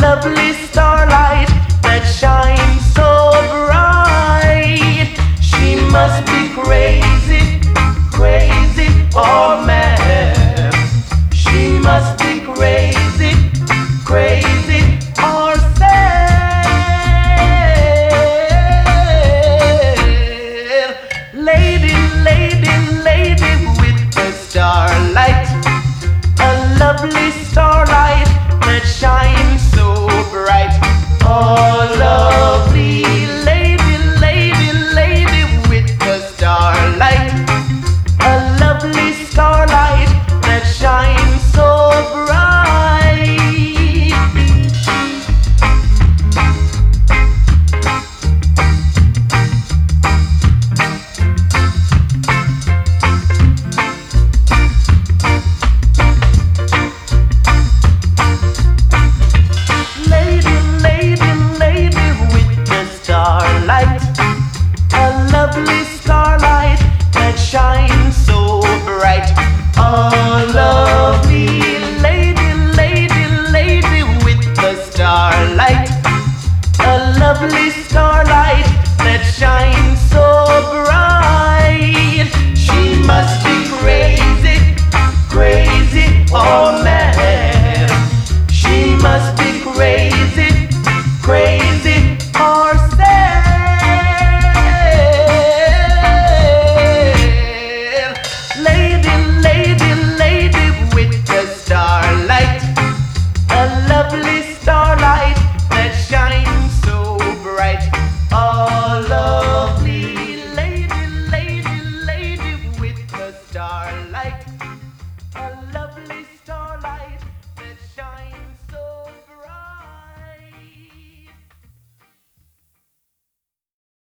lovely starlight that shines so bright. She must be crazy, crazy or mad. She must be crazy, crazy or sad. Lady, lady, lady with the starlight, a lovely starlight that shines so bright. Oh, lovely lady, lady, lady with the starlight, a lovely starlight that shines so bright. Lady, lady, lady with the starlight, a lovely starlight that shines so bright. Oh, lovely lady, lady, lady with the starlight, a lovely starlight that shines so bright. She must be crazy, crazy or mad. She must be crazy, crazy or sad. Lady, lady, lady with the starlight, a lovely starlight that shines so bright. Oh, lovely lady, lady, lady with the starlight, a